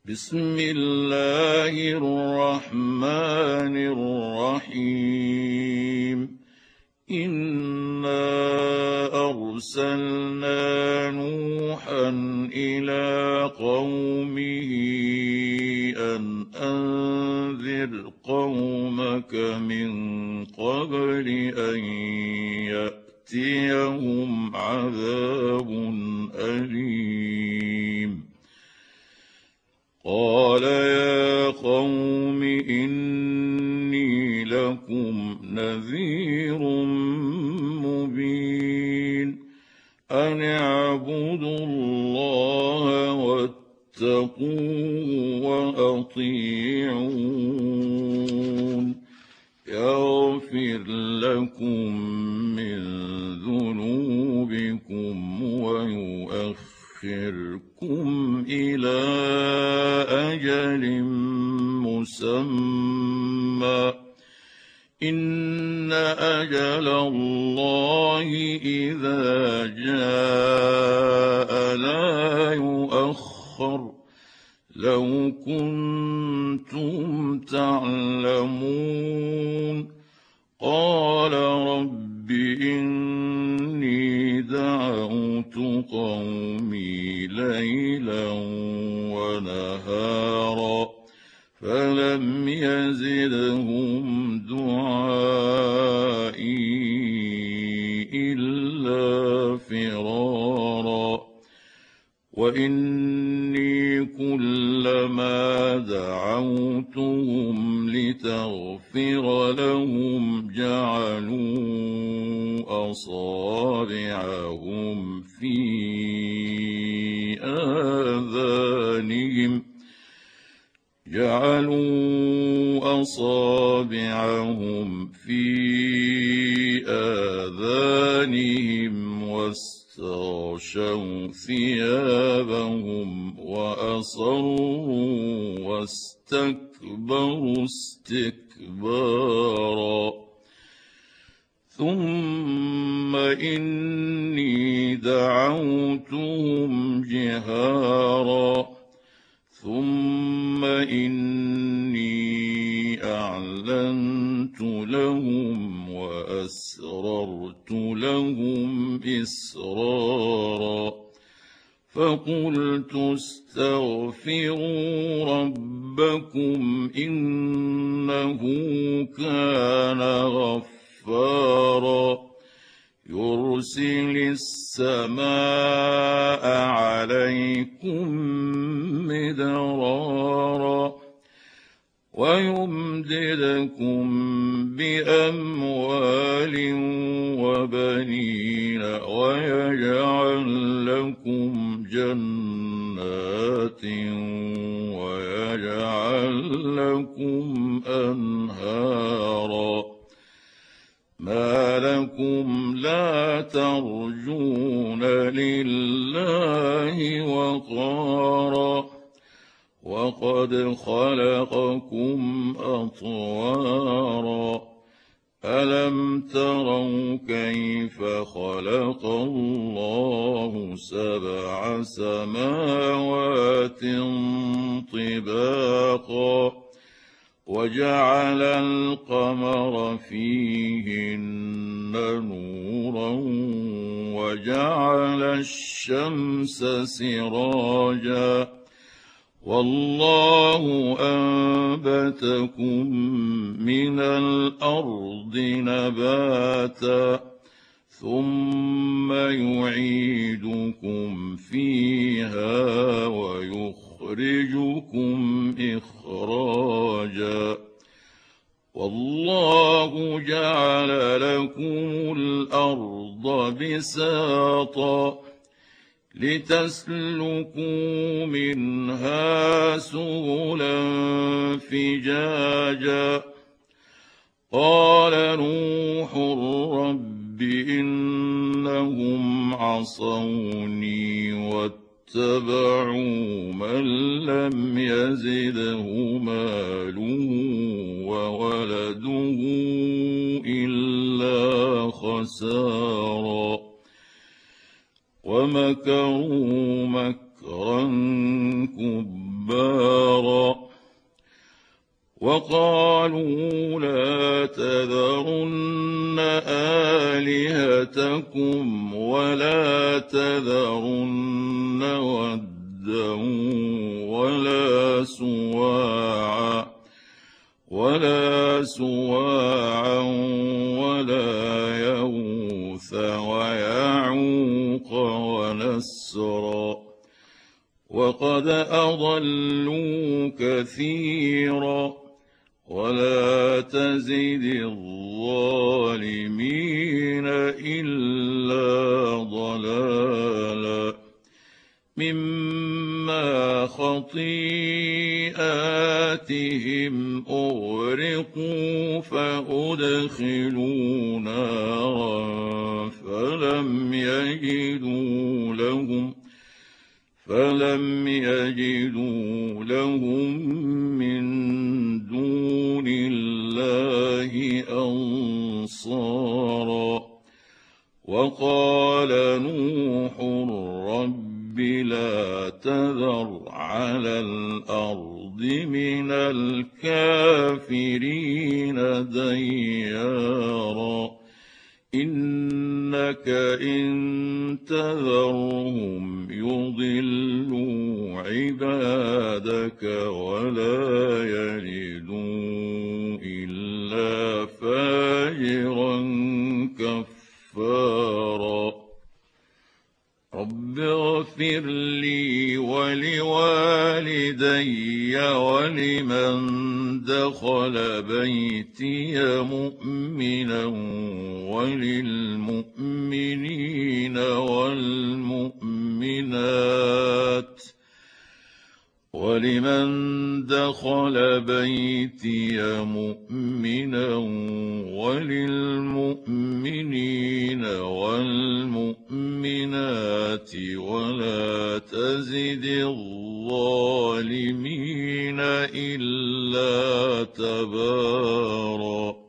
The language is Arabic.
بسم الله الرحمن الرحيم. إنا أرسلنا نوحا إلى قومه أن أنذر قومك من قبل أن يأتيهم عذاب أليم. قال يا قوم إني لكم نذير مبين. أن اعبدوا الله واتقوه وأطيعون يغفر لكم من ذنوبكم ويؤخركم إلى أجل مسمى إن أجل الله إذا جاء لا يؤخر لو كنتم تعلمون. قال رب إني دعوت قومي ليلا ونهارا فلم يزدهم دعائي إلا فرارا. وإني كلما دعوتهم لتغفر لهم جعلوا أصابعهم في آذانهم واستغشوا ثيابهم وأصروا واستكبروا استكبارا. ثم إني دعوتهم جهارا ثم إني أعلنت لهم وأسررت لهم إسرارا. فقلت استغفروا ربكم إنه كان غفارا يرسل السماء عليكم مدرارا ويمددكم بأموال وبنين ويجعل لكم جنات ويجعل لكم أنهارا. ما لكم لا ترجون لله وقارا وقد خلقكم أطوارا. ألم تروا كيف خلق الله 7 سماوات طباقا وجعل القمر فيهن نورا وجعل الشمس سراجا والله أنبتكم من الأرض نباتا ثم يعيدكم فيها ويخرجكم إخراجا. والله جعل لكم الأرض بساطا لتسلكوا منها سبلا فجاجا. قال نوح رب إنهم عصوني واتبعوا من لم يزده ماله وولده إلا خسارا ومكروا مكرا كبارا جبارا وقالوا لا تذرن آلهتكم ولا تذرن ودا ولا سواعا ولا يغوث ويعوق ونسرا وقد أضلوا كثيرا ولا تزد الظالمين إلا ضلالا مما خطيئاتهم أغرقوا فأدخلوا نارا فلم يجدوا لهم من دون الله أنصارا وقال نوح رب لا تذر على الأرض من الكافرين ديارا إنك إن تذرهم يضلوا عبادك ولا يلدوا إلا فاجرا كفارا رب اغفر لي ولوالدي ولمن دخل بيتي مؤمنا وللمؤمنين والمؤمنات ولا تزد الظالمين إلا تبارا